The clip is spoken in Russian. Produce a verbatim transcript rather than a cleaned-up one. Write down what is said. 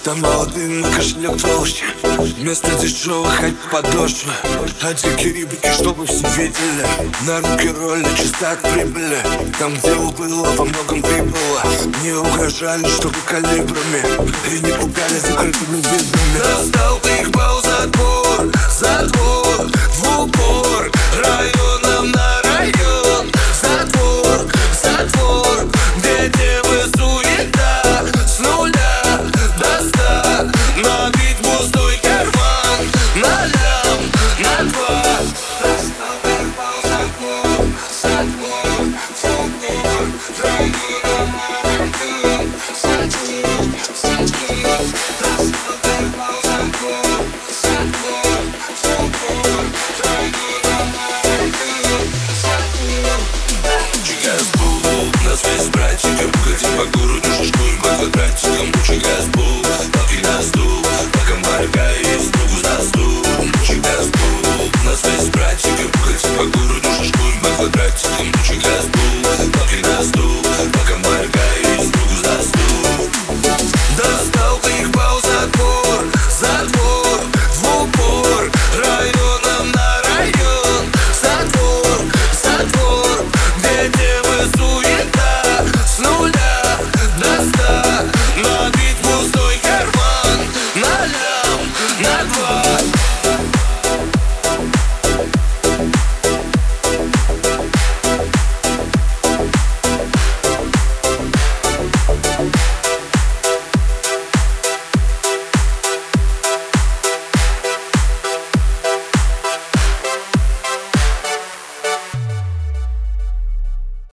Там молодые, но кошелек толще. Вместо дешевых хайп подошвы. А дикие рибики, чтобы все видели. На руки роли, чисто от прибыли. Там, где убыло, во многом прибыло. Не угрожали, чтобы калибрами. И не пугали закрытыми видами.